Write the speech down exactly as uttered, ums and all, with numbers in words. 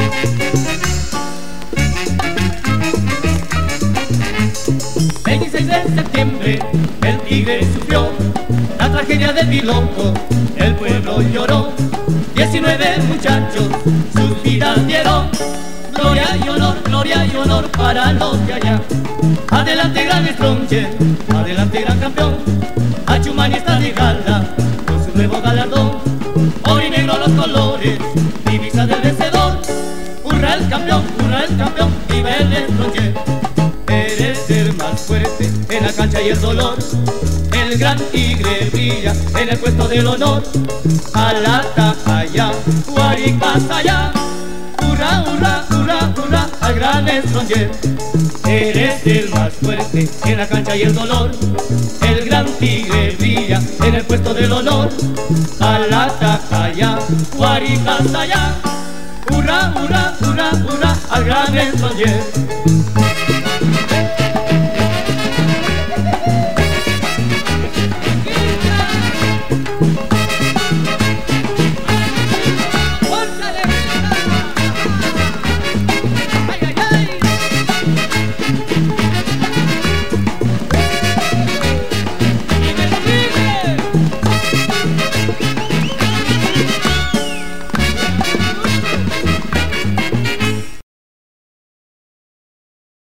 veintiséis de septiembre el Tigre sufrió la tragedia del Bilongo, el pueblo lloró, diecinueve muchachos sus vidas dieron. Gloria y honor, gloria y honor para los de allá. Adelante gran Stronger, adelante gran campeón, Achumanista de gala con su nuevo galardón. Oro y negro los colores, divisa del vencedor. Hurra el campeón, hurra el campeón, viva el Stronger. Eres el más fuerte en la cancha y el dolor. El gran Tigre brilla en el puesto del honor. Alata allá, Guaricas allá. Hurra, hurra, hurra, hurra al gran Stronger. Eres el más fuerte en la cancha y el dolor. El gran Tigre brilla en el puesto del honor. Alata allá, Guaricas allá. Hurra, hurra, hurra, hurra al gran Stronger.